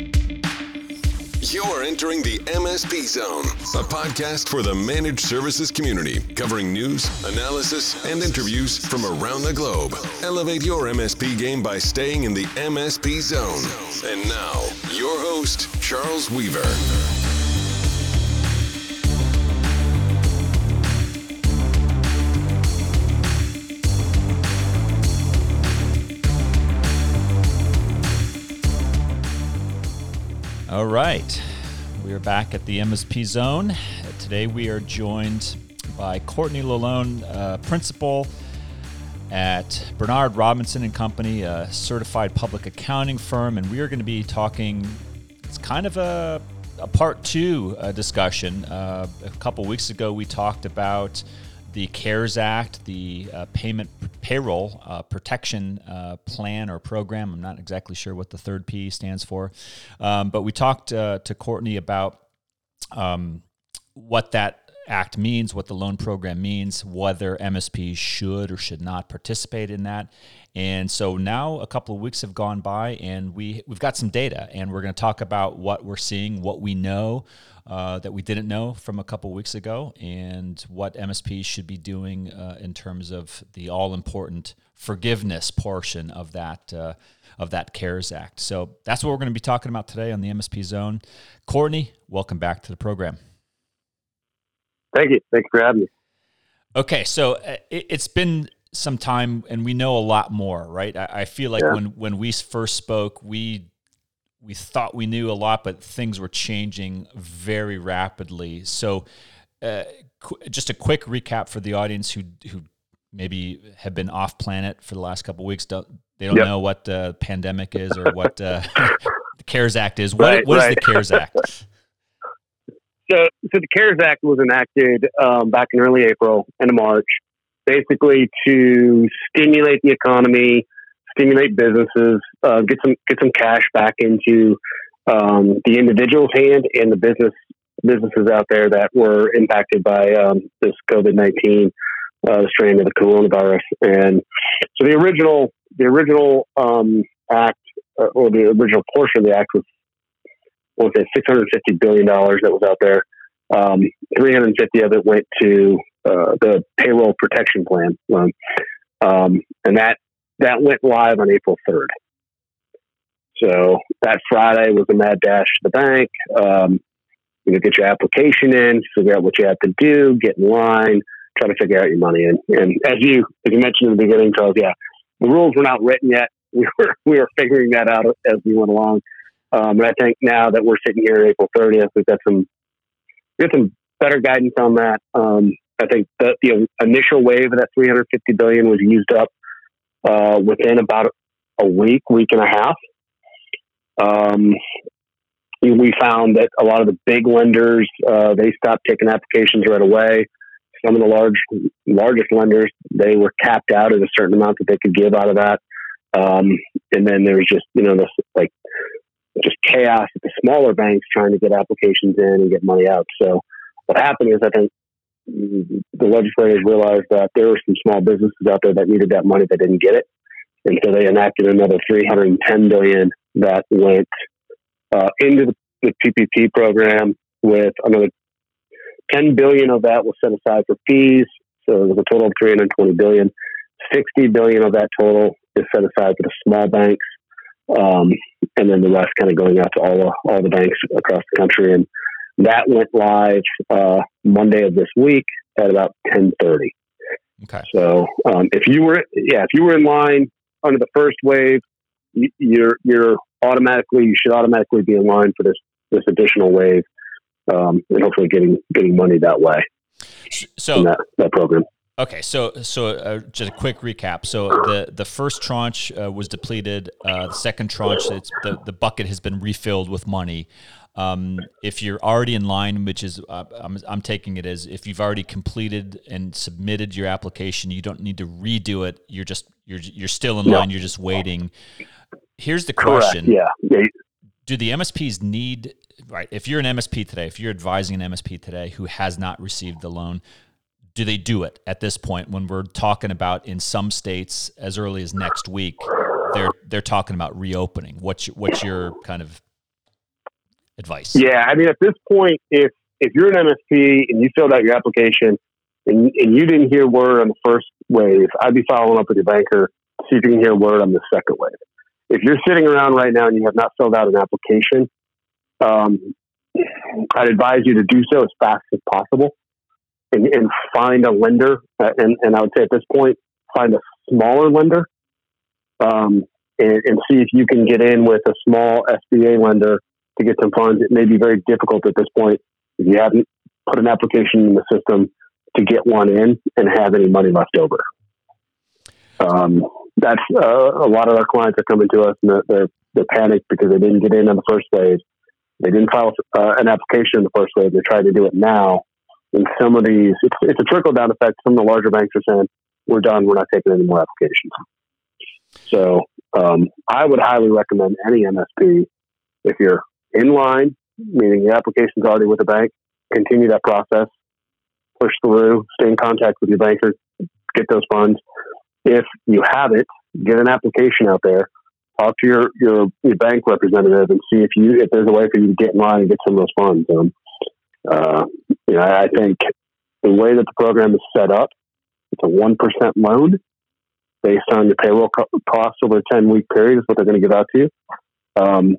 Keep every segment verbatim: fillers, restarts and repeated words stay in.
You're entering the M S P Zone, a podcast for the managed services community, covering news, analysis, and interviews from around the globe. Elevate your M S P game by staying in the M S P Zone. And now, your host, Charles Weaver. All right, we are back at the M S P Zone. Today we are joined by Courtney Lalone, uh, principal at Bernard Robinson and Company, a certified public accounting firm, and we are going to be talking. It's kind of a, a part two uh, discussion. Uh, a couple weeks ago, we talked about the CARES Act, the uh, payment payroll uh, protection uh, plan or program. I'm not exactly sure what the third P stands for, um, but we talked uh, to Courtney about um, what that act means, what the loan program means, whether M S Ps should or should not participate in that. And so now a couple of weeks have gone by, and we, we've got some data, and we're going to talk about what we're seeing, what we know uh, that we didn't know from a couple of weeks ago, and what M S Ps should be doing uh, in terms of the all-important forgiveness portion of that uh, of that CARES Act. So that's what we're going to be talking about today on the M S P Zone. Courtney, welcome back to the program. Thank you. Thanks for having me. Okay, so it, it's been some time, and we know a lot more, right? I, I feel like yeah. when when we first spoke, we we thought we knew a lot, but things were changing very rapidly. So, uh, qu- just a quick recap for the audience who who maybe have been off planet for the last couple of weeks. Don't they don't yep. know what the pandemic is or what uh, the CARES Act is? What right, what right. is the CARES Act? So, so the CARES Act was enacted um, back in early April and March, basically to stimulate the economy, stimulate businesses, uh, get some get some cash back into um, the individual's hand and the business businesses out there that were impacted by um, this COVID nineteen uh, strain of the coronavirus. And so the original the original um, act uh, or the original portion of the act was, I want to say, six hundred fifty billion dollars that was out there. Um, three hundred fifty of it went to uh, the payroll protection plan loan, um, and that that went live on April third. So that Friday was a mad dash to the bank. Um, you know, get your application in, figure out what you have to do, get in line, try to figure out your money. And, and as you as you mentioned in the beginning, Charles, yeah, the rules were not written yet. We were we were figuring that out as we went along. Um, and I think now that we're sitting here April thirtieth, we've got some we got some better guidance on that. Um, I think the, the initial wave of that three hundred fifty billion dollars was used up uh, within about a week, week and a half. Um, we found that a lot of the big lenders, uh, they stopped taking applications right away. Some of the large, largest lenders, they were capped out at a certain amount that they could give out of that. Um, and then there was just, you know, this like just chaos at the smaller banks trying to get applications in and get money out. So what happened is I think the legislators realized that there were some small businesses out there that needed that money that didn't get it. And so they enacted another three hundred ten billion dollars that went uh, into the, the P P P program, with another ten billion dollars of that was set aside for fees. So it was a total of three hundred twenty billion dollars. sixty billion dollars of that total is set aside for the small banks. Um, and then the rest kind of going out to all the, all the banks across the country. And that went live uh, Monday of this week at about ten thirty. Okay. So um, if you were, yeah, if you were in line under the first wave, you, you're you're automatically you should automatically be in line for this this additional wave, um, and hopefully getting getting money that way. So in that, that program. Okay, so so uh, just a quick recap. So the, the first tranche uh, was depleted. Uh, the second tranche, it's, the the bucket has been refilled with money. Um, if you're already in line, which is uh, I'm I'm taking it as if you've already completed and submitted your application, you don't need to redo it. You're just you're you're still in line. No. You're just waiting. Here's the question: Correct. Yeah. yeah. Do the M S Ps need right? If you're an M S P today, if you're advising an M S P today who has not received the loan, do they do it at this point when we're talking about in some states as early as next week, they're they're talking about reopening? What's your, what's your kind of advice? Yeah, I mean, at this point, if if you're an M S P and you filled out your application and, and you didn't hear word on the first wave, I'd be following up with your banker to see if you can hear word on the second wave. If you're sitting around right now and you have not filled out an application, um, I'd advise you to do so as fast as possible and, and find a lender. Uh, and, and I would say at this point, find a smaller lender um, and, and see if you can get in with a small S B A lender to get some funds. It may be very difficult at this point if you haven't put an application in the system to get one in and have any money left over. Um, that's uh, a lot of our clients are coming to us and they're, they're, they're panicked because they didn't get in on the first wave. They didn't file uh, an application in the first wave. They're trying to do it now. And some of these, it's, it's a trickle down effect. Some of the larger banks are saying, we're done. We're not taking any more applications. So um, I would highly recommend any M S P, if you're in line, meaning your application's already with the bank, continue that process, push through, stay in contact with your banker, get those funds. If you have it, get an application out there, talk to your, your, your bank representative and see if you if there's a way for you to get in line and get some of those funds. Um, uh, you know, I think the way that the program is set up, it's a one percent loan based on your payroll co- costs over a ten-week period is what they're going to give out to you. Um,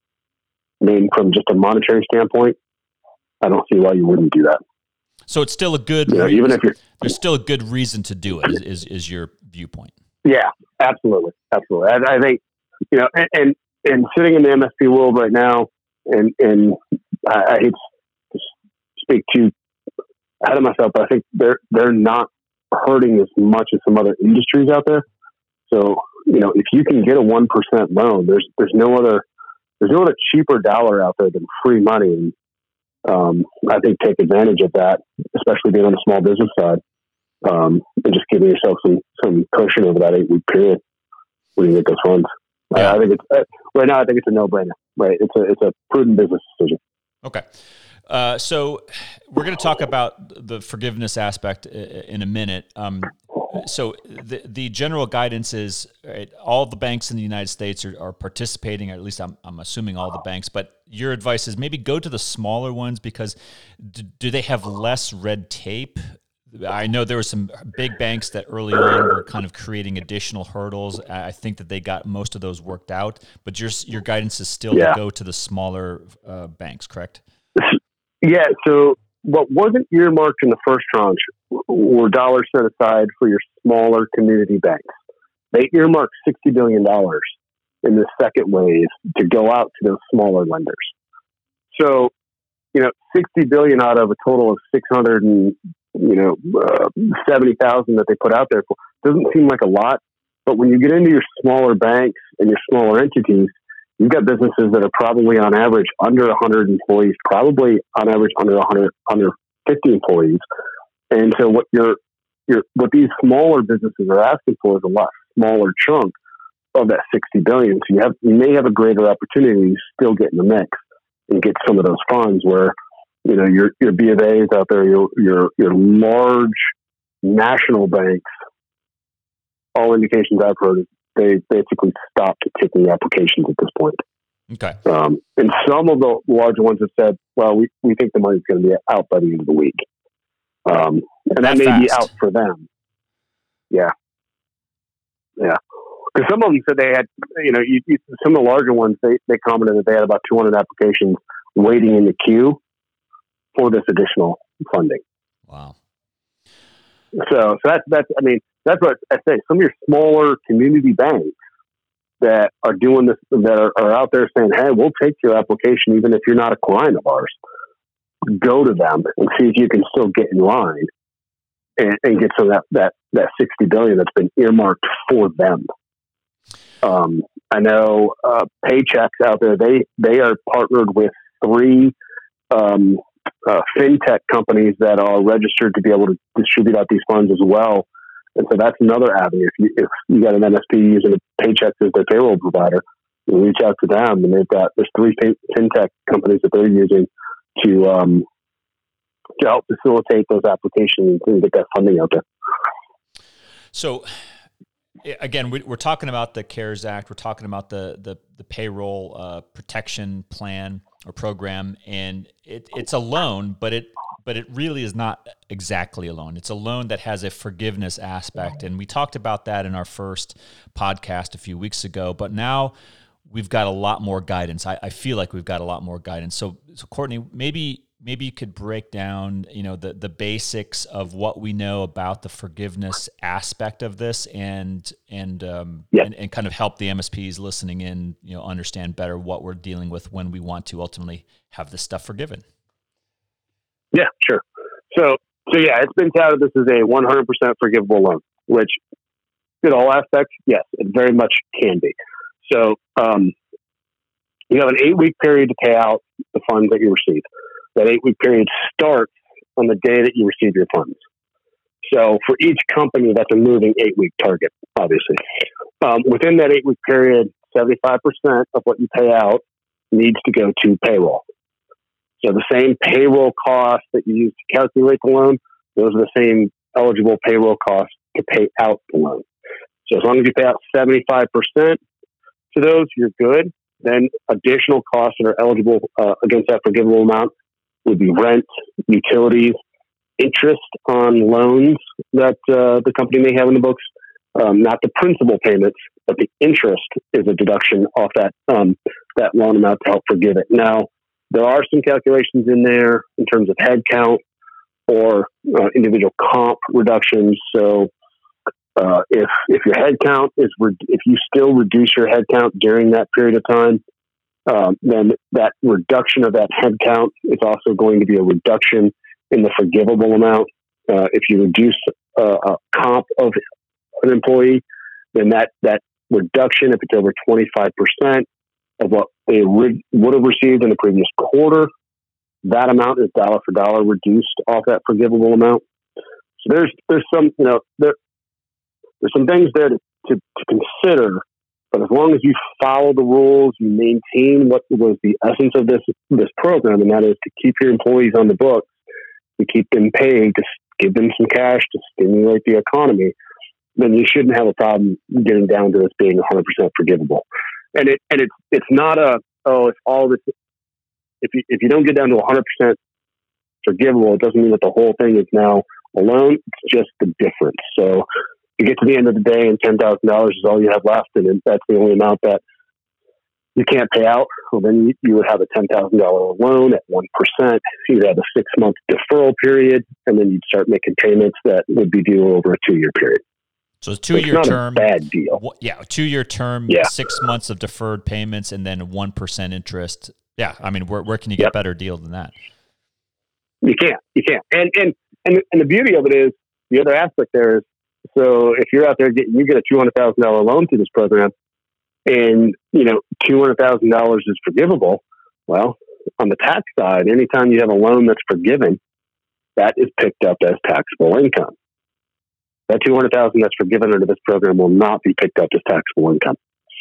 I mean, from just a monetary standpoint, I don't see why you wouldn't do that. So it's still a good you know, reason, even if you're, there's still a good reason to do it, is, is, is your viewpoint. Yeah, absolutely. Absolutely. I, I think, you know, and, and, and sitting in the M S P world right now, and, and I, I hate to speak too ahead of myself, but I think they're, they're not hurting as much as some other industries out there. So, you know, if you can get a one percent loan, there's, there's no other, there's no other cheaper dollar out there than free money. And, um, I think take advantage of that, especially being on the small business side, um, and just giving yourself some, some cushion over that eight week period when you get those funds. Yeah. Uh, I think it's uh, right now, I think it's a no brainer, right? It's a, it's a prudent business decision. Okay. Uh, so we're going to talk about the forgiveness aspect in a minute. Um, so the the general guidance is, right, all the banks in the United States are, are participating, or at least I'm, I'm assuming all the banks, but your advice is maybe go to the smaller ones because do, do they have less red tape? I know there were some big banks that early on were kind of creating additional hurdles. I think that they got most of those worked out, but your your guidance is still yeah. to go to the smaller uh, banks, correct? Yeah. So what wasn't earmarked in the first tranche were dollars set aside for your smaller community banks. They earmarked sixty billion dollars in the second wave to go out to those smaller lenders. So, you know, sixty billion dollars out of a total of six hundred and, you know, uh, seventy thousand that they put out there for, doesn't seem like a lot. But when you get into your smaller banks and your smaller entities, you've got businesses that are probably on average under one hundred employees, probably on average under one hundred, under fifty employees. And so what you're, you're, what these smaller businesses are asking for is a lot smaller chunk of that sixty billion. So you have, you may have a greater opportunity to still get in the mix and get some of those funds where, you know, your, your B of A's out there, your, your, your large national banks, all indications I've heard is they basically stopped taking applications at this point. Okay. Um, and some of the larger ones have said, well, we, we think the money's going to be out by the end of the week. Um, and that, that may fast. be out for them. Yeah. Yeah. Because some of them said they had, you know, you, you, some of the larger ones, they, they commented that they had about two hundred applications waiting in the queue for this additional funding. Wow. So, so that's, that's, I mean, that's what I say. Some of your smaller community banks that are doing this, that are, are out there saying, hey, we'll take your application even if you're not a client of ours. Go to them and see if you can still get in line and, and get some of that, that, that sixty billion dollars that's been earmarked for them. Um, I know uh, Paychex out there, they, they are partnered with three um, uh, fintech companies that are registered to be able to distribute out these funds as well. And so that's another avenue. If you, if you got an M S P using a Paychex as their payroll provider, you reach out to them, and they've got, there's three fintech companies that they're using to, um, to help facilitate those applications and get that funding out there. So again, we're talking about the CARES Act. We're talking about the, the, the payroll uh, protection plan. or program, and it, it's a loan, but it but it really is not exactly a loan. It's a loan that has a forgiveness aspect, and we talked about that in our first podcast a few weeks ago. But now we've got a lot more guidance. I, I feel like we've got a lot more guidance. So, so Courtney, maybe maybe you could break down, you know, the the basics of what we know about the forgiveness aspect of this, and and um, yeah. and, and kind of help the M S Ps listening in, you know, understand better what we're dealing with when we want to ultimately have this stuff forgiven. Yeah, sure. So, so yeah, it's been touted this is a one hundred percent forgivable loan, which in all aspects, yes, it very much can be. So, um, you have an eight-week period to pay out the funds that you receive. That eight-week period starts on the day that you receive your funds. So, for each company, that's a moving eight-week target, obviously. Um, within that eight-week period, seventy-five percent of what you pay out needs to go to payroll. So the same payroll costs that you use to calculate the loan, those are the same eligible payroll costs to pay out the loan. So as long as you pay out seventy-five percent to those, you're good. Then additional costs that are eligible uh, against that forgivable amount would be rent, utilities, interest on loans that uh, the company may have in the books, um, not the principal payments, but the interest is a deduction off that um, that loan amount to help forgive it. Now, there are some calculations in there in terms of head count or uh, individual comp reductions. So uh, if if your head count is re- if you still reduce your head count during that period of time, um, then that reduction of that head count is also going to be a reduction in the forgivable amount. Uh, if you reduce uh, a comp of an employee, then that that reduction, if it's over twenty-five percent of what they would would have received in the previous quarter, that amount is dollar for dollar reduced off that forgivable amount. So there's there's some you know there there's some things there to, to, to consider, but as long as you follow the rules, you maintain what was the essence of this this program, and that is to keep your employees on the books, to keep them paid, to give them some cash to stimulate the economy, then you shouldn't have a problem getting down to this being one hundred percent forgivable. And it and it's it's not a oh it's all this. If you if you don't get down to one hundred percent forgivable, it doesn't mean that the whole thing is now a loan. It's just the difference. So you get to the end of the day, and ten thousand dollars is all you have left, and that's the only amount that you can't pay out. Well, then you, you would have a ten thousand dollar loan at one percent. You'd have a six month deferral period, and then you'd start making payments that would be due over a two year period. So it's two year term, a bad deal. Yeah, two year term, yeah. six months of deferred payments, and then one percent interest. Yeah, I mean, where where can you get yep. a better deal than that? You can't, you can't. And and and and the beauty of it is the other aspect there is, so if you're out there getting, you get a two hundred thousand dollar loan through this program, and you know two hundred thousand dollars is forgivable. Well, on the tax side, anytime you have a loan that's forgiven, that is picked up as taxable income. That two hundred thousand dollars that's forgiven under this program will not be picked up as taxable income.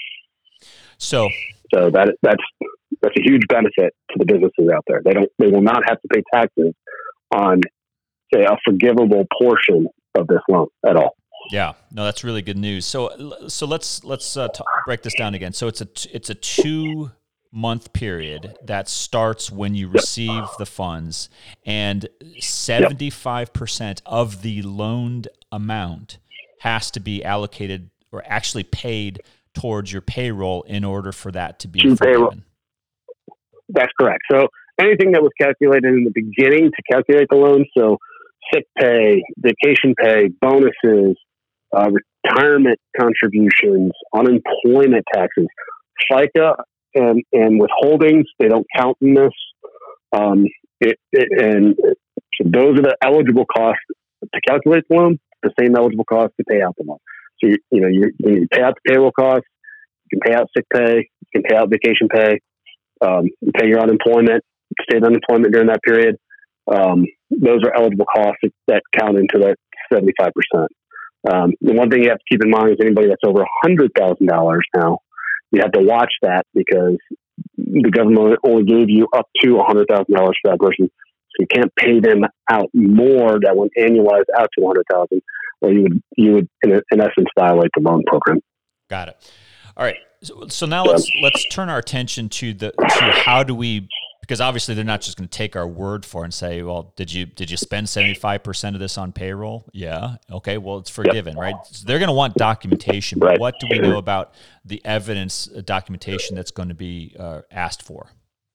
So, so that that's that's a huge benefit to the businesses out there. They don't they will not have to pay taxes on, say, a forgivable portion of this loan at all. Yeah, no, that's really good news. So, so let's let's uh, t- break this down again. So it's a t- it's a two month period that starts when you receive yep. the funds, and seventy-five percent of the loaned amount has to be allocated or actually paid towards your payroll in order for that to be to forgiven. Payroll. That's correct. So anything that was calculated in the beginning to calculate the loan, so sick pay, vacation pay, bonuses, uh, retirement contributions, unemployment taxes, FICA and, and withholdings, they don't count in this. Um, it, it, and so those are the eligible costs to calculate the loan, the same eligible costs to pay out the loan. So, you, you know, you, you pay out the payroll costs, you can pay out sick pay, you can pay out vacation pay, um, you pay your unemployment, state unemployment during that period. Um, those are eligible costs that, that count into that seventy-five percent. Um, the one thing you have to keep in mind is anybody that's over one hundred thousand dollars now, you have to watch that because the government only gave you up to one hundred thousand dollars for that person. So you can't pay them out more that would annualize out to one hundred thousand dollars, or you would, you would in, in essence, violate the loan program. Got it. All right. So, so now let's let's turn our attention to the to how do we because obviously they're not just going to take our word for it and say, well, did you did you spend seventy-five percent of this on payroll? Yeah. Okay, well, it's forgiven, yep. right? So they're going to want documentation. But right. what do we know about the evidence uh, documentation that's going to be uh, asked for?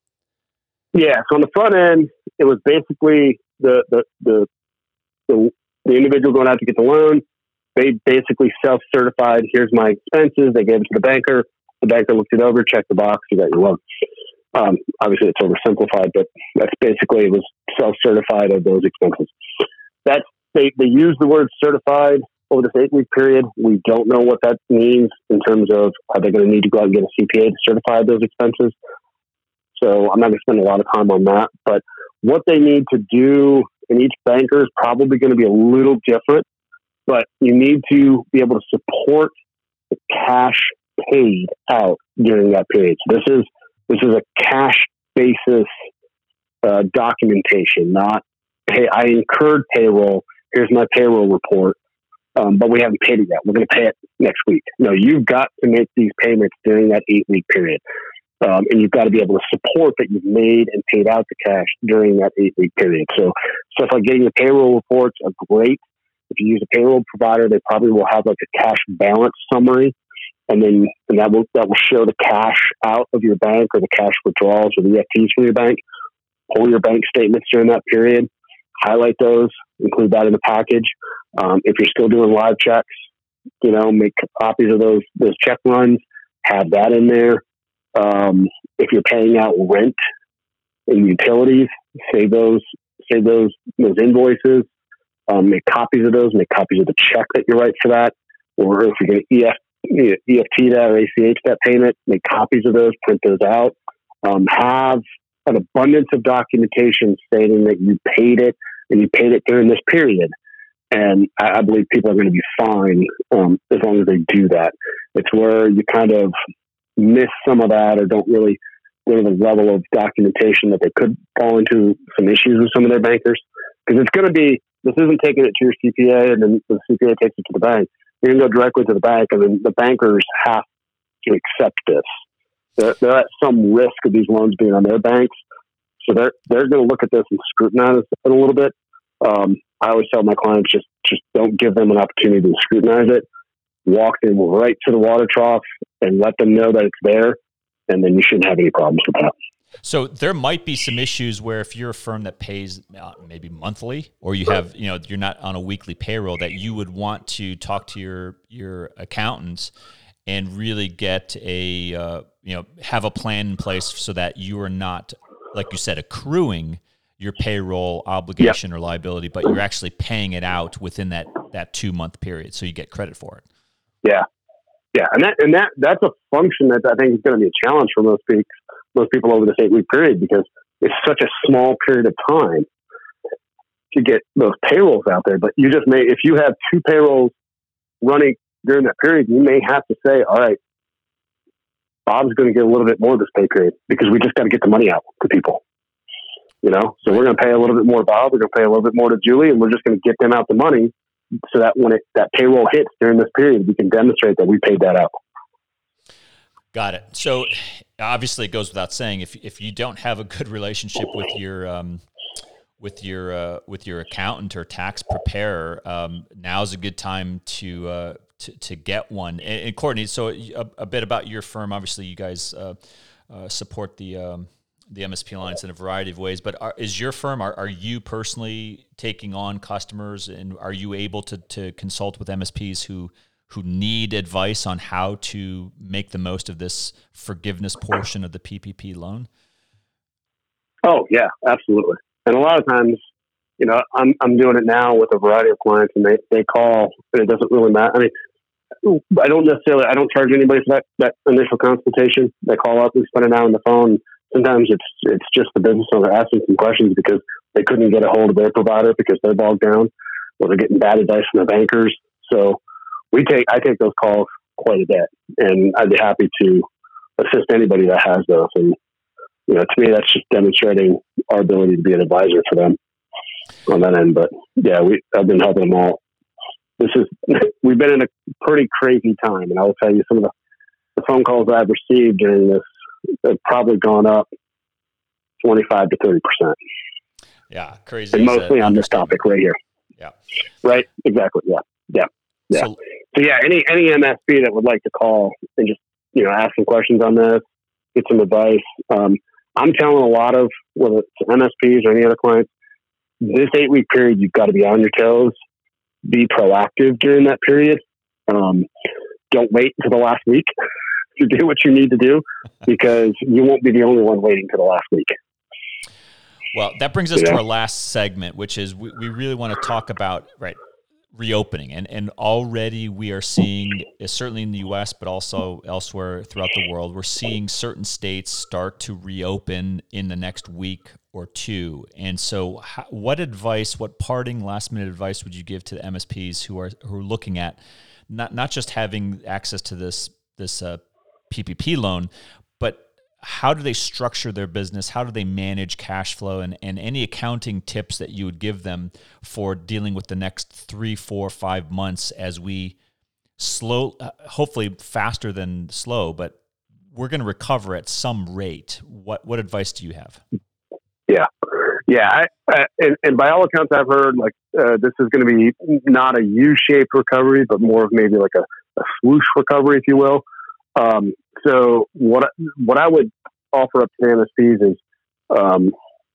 Yeah, so on the front end, it was basically the the the the, the individual going out to get the loan. They basically self-certified, here's my expenses. They gave it to the banker. The banker looked it over, checked the box, you got your loan. Um, obviously, it's oversimplified, but that's basically, it was self-certified of those expenses. That's, they, they use the word certified over this eight-week period. We don't know what that means in terms of are they going to need to go out and get a C P A to certify those expenses. So I'm not going to spend a lot of time on that. But what they need to do in each banker is probably going to be a little different. But you need to be able to support the cash paid out during that period. So this is this is a cash basis uh, documentation, not, hey, I incurred payroll. Here's my payroll report, um, but we haven't paid it yet. We're going to pay it next week. No, you've got to make these payments during that eight-week period. Um, and you've got to be able to support that you've made and paid out the cash during that eight-week period. So stuff like getting your payroll reports are great. If you use a payroll provider, they probably will have like a cash balance summary, and then and that will that will show the cash out of your bank or the cash withdrawals or the E F Ts from your bank. Pull your bank statements during that period, highlight those, include that in the package. Um, if you're still doing live checks, you know, make copies of those those check runs, have that in there. Um, if you're paying out rent and utilities, save those save those those invoices. Um, make copies of those, make copies of the check that you write for that, or if you're going to E F, E F T that or A C H that payment, make copies of those, print those out. Um, have an abundance of documentation stating that you paid it and you paid it during this period. And I, I believe people are going to be fine um, as long as they do that. It's where you kind of miss some of that or don't really go to the level of documentation that they could fall into some issues with some of their bankers. Because it's going to be, this isn't taking it to your C P A and then the C P A takes it to the bank. You're going to go directly to the bank, and then the bankers have to accept this. They're, they're at some risk of these loans being on their banks. So they're they're going to look at this and scrutinize it a little bit. Um, I always tell my clients, just, just don't give them an opportunity to scrutinize it. Walk them right to the water trough and let them know that it's there, and then you shouldn't have any problems with that. So there might be some issues where if you're a firm that pays uh, maybe monthly, or you have, you know, you're not on a weekly payroll, that you would want to talk to your your accountants and really get a, uh, you know, have a plan in place so that you are not, like you said, accruing your payroll obligation yep. or liability, but you're actually paying it out within that, that two month period, so you get credit for it. Yeah, yeah, and that and that that's a function that I think is going to be a challenge for most people. Most people over this eight-week period, because it's such a small period of time to get those payrolls out there. But you just may, if you have two payrolls running during that period, you may have to say, all right, Bob's going to get a little bit more this pay period because we just got to get the money out to people. You know, so we're going to pay a little bit more to Bob, we're going to pay a little bit more to Julie, and we're just going to get them out the money so that when it, that payroll hits during this period, we can demonstrate that we paid that out. Got it. So obviously it goes without saying, if if you don't have a good relationship with your um, with your uh, with your accountant or tax preparer, um, now's a good time to uh, to, to get one. And, and Courtney, so a, a bit about your firm. Obviously, you guys uh, uh, support the um, the M S P Alliance in a variety of ways. But are, is your firm? Are, are you personally taking on customers, and are you able to to consult with M S Ps who who need advice on how to make the most of this forgiveness portion of the P P P loan? Oh yeah, absolutely. And a lot of times, you know, I'm I'm doing it now with a variety of clients, and they, they call, and it doesn't really matter. I mean, I don't necessarily, I don't charge anybody for that, that initial consultation. They call up, we spend an hour on the phone. Sometimes it's it's just the business owner asking some questions because they couldn't get a hold of their provider because they're bogged down, or they're getting bad advice from their bankers. So we take I take those calls quite a bit, and I'd be happy to assist anybody that has those. And you know, to me, that's just demonstrating our ability to be an advisor for them on that end. But yeah, we I've been helping them all. This is we've been in a pretty crazy time, and I will tell you, some of the, the phone calls that I've received during this have probably gone up twenty-five to thirty percent. Yeah, crazy. And mostly on this topic right here. Yeah. Right. Exactly. Yeah. Yeah. Yeah. So, so yeah, any, any M S P that would like to call and just, you know, ask some questions on this, get some advice. Um, I'm telling a lot of, whether it's M S Ps or any other clients, this eight week period, you've got to be on your toes, be proactive during that period. Um, don't wait until the last week to do what you need to do, because you won't be the only one waiting till the last week. Well, that brings us yeah. to our last segment, which is we, we really want to talk about, right, reopening. And and already we are seeing, certainly in the U S, but also elsewhere throughout the world, we're seeing certain states start to reopen in the next week or two. And so how, what advice, what parting last minute advice would you give to the M S Ps who are who are looking at not not just having access to this this uh, P P P loan, but how do they structure their business? How do they manage cash flow, and, and any accounting tips that you would give them for dealing with the next three, four, five months as we slow, uh, hopefully faster than slow, but we're going to recover at some rate. What, what advice do you have? Yeah. Yeah. I, I, and, and by all accounts I've heard, like, uh, this is going to be not a U-shaped recovery, but more of maybe like a, a swoosh recovery, if you will. Um, so what, what I would offer up to M S Ps is, um,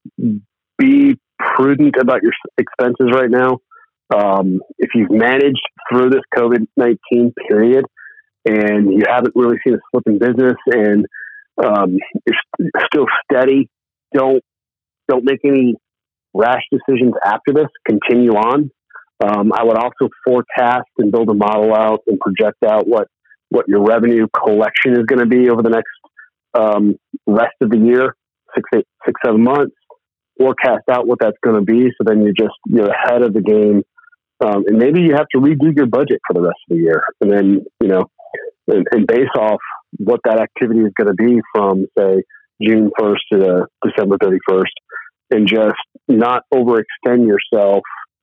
be prudent about your expenses right now. Um, if you've managed through this COVID nineteen period and you haven't really seen a slip in business, and, um, you're still steady, don't, don't make any rash decisions after this. Continue on. Um, I would also forecast and build a model out and project out what, what your revenue collection is going to be over the next um, rest of the year, six, eight, six, seven months. Forecast out what that's going to be, so then you're just you're ahead of the game, um, and maybe you have to redo your budget for the rest of the year, and then you know, and, and base off what that activity is going to be from say June first to December thirty-first, and just not overextend yourself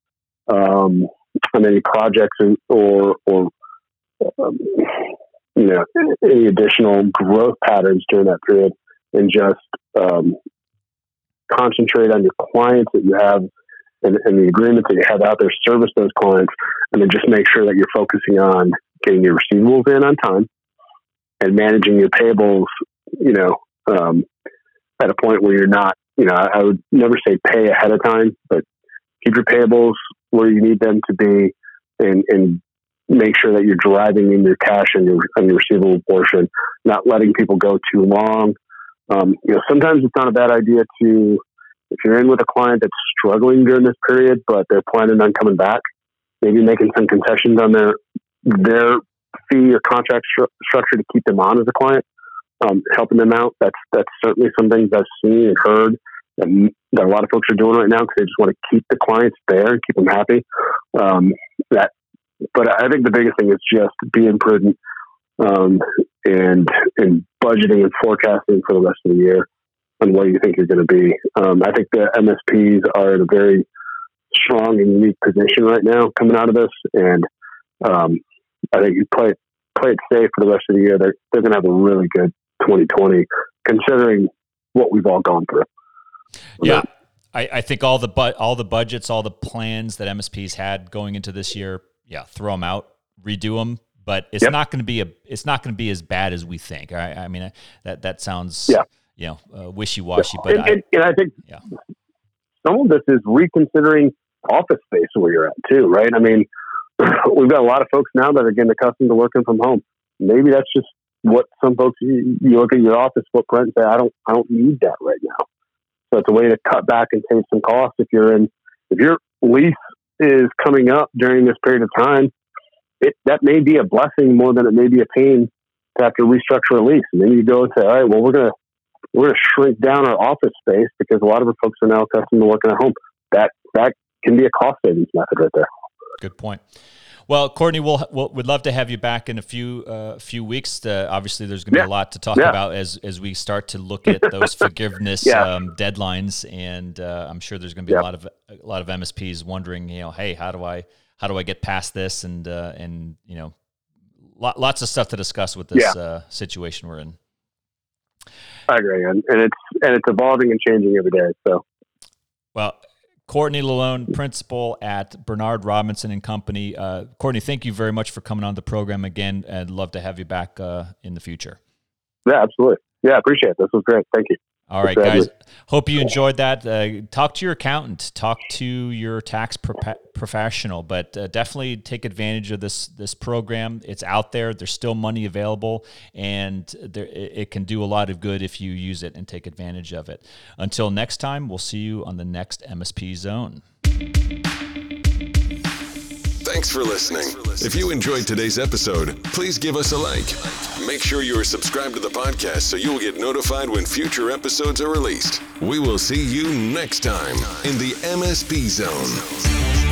um, on any projects or or Um, you know, any additional growth patterns during that period, and just um, concentrate on your clients that you have and, and the agreements that you have out there, service those clients, and then just make sure that you're focusing on getting your receivables in on time and managing your payables, you know, um, at a point where you're not, you know, I, I would never say pay ahead of time, but keep your payables where you need them to be, and, and make sure that you're driving in your cash and your, and your receivable portion, not letting people go too long. Um, you know, sometimes it's not a bad idea to, if you're in with a client that's struggling during this period, but they're planning on coming back, maybe making some concessions on their, their fee or contract stru- structure to keep them on as a client, um, helping them out. That's, that's certainly some things I've seen and heard that, that a lot of folks are doing right now, because they just want to keep the clients there and keep them happy. Um, that, But I think the biggest thing is just being prudent um, and and budgeting and forecasting for the rest of the year on what you think you're going to be. Um, I think the M S Ps are in a very strong and unique position right now coming out of this, and um, I think you play play it safe for the rest of the year. They're they're going to have a really good twenty twenty, considering what we've all gone through. Yeah. I, I think all the bu- all the budgets, all the plans that M S Ps had going into this year, yeah, throw them out, redo them, but it's yep. not going to be a, it's not going to be as bad as we think. I, I mean, that, that sounds, yeah. you know, uh, wishy-washy, but and, I, and, and I think yeah. some of this is reconsidering office space where you're at too, right? I mean, we've got a lot of folks now that are getting accustomed to working from home. Maybe that's just what some folks, you, you look at your office footprint and say, I don't, I don't need that right now. So it's a way to cut back and save some costs. If you're in, if your lease is coming up during this period of time, it, that may be a blessing more than it may be a pain to have to restructure a lease. And then you go and say, all right, well, we're going to, we're going to shrink down our office space because a lot of our folks are now accustomed to working at home. That, that can be a cost savings method right there. Good point. Well, Courtney, we'll, we'll we'd love to have you back in a few uh, few weeks. To, obviously, there's going to be yeah. a lot to talk yeah. about as as we start to look at those forgiveness yeah. um, deadlines, and uh, I'm sure there's going to be yeah. a lot of a lot of M S Ps wondering, you know, hey, how do I how do I get past this, and uh, and you know, lot, lots of stuff to discuss with this yeah. uh, situation we're in. I agree, and, and it's and it's evolving and changing every day. So, well, Courtney Lalone, principal at Bernard Robinson and Company. Uh, Courtney, thank you very much for coming on the program again, and love to have you back uh, in the future. Yeah, absolutely. Yeah, I appreciate it. This was great. Thank you. All right, guys. Hope you enjoyed that. Uh, talk to your accountant. Talk to your tax pro- professional. But uh, definitely take advantage of this this program. It's out there. There's still money available, and there, it, it can do a lot of good if you use it and take advantage of it. Until next time, we'll see you on the next M S P Zone. Thanks for listening. If you enjoyed today's episode, please give us a like. Make sure you are subscribed to the podcast so you'll get notified when future episodes are released. We will see you next time in the M S P Zone.